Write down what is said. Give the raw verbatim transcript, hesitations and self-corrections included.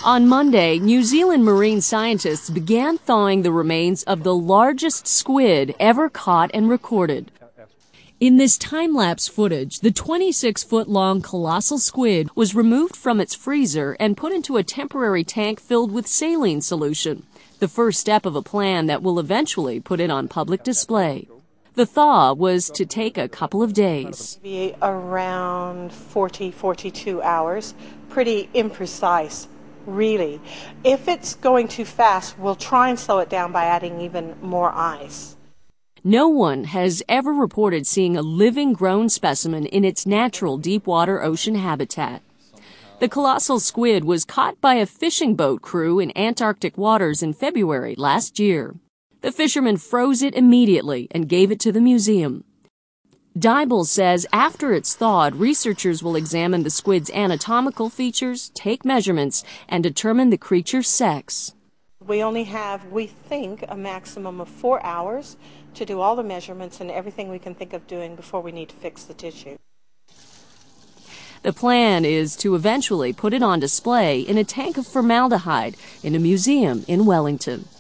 On Monday, New Zealand marine scientists began thawing the remains of the largest squid ever caught and recorded. In this time-lapse footage, the twenty-six-foot-long colossal squid was removed from its freezer and put into a temporary tank filled with saline solution, the first step of a plan that will eventually put it on public display. The thaw was to take a couple of days. Be around forty, forty-two hours. Pretty imprecise, really. If it's going too fast, we'll try and slow it down by adding even more ice. No one has ever reported seeing a living grown specimen in its natural deep-water ocean habitat. The colossal squid was caught by a fishing boat crew in Antarctic waters in February last year. The fishermen froze it immediately and gave it to the museum. Dybel says after it's thawed, researchers will examine the squid's anatomical features, take measurements, and determine the creature's sex. We only have, we think, a maximum of four hours to do all the measurements and everything we can think of doing before we need to fix the tissue. The plan is to eventually put it on display in a tank of formaldehyde in a museum in Wellington.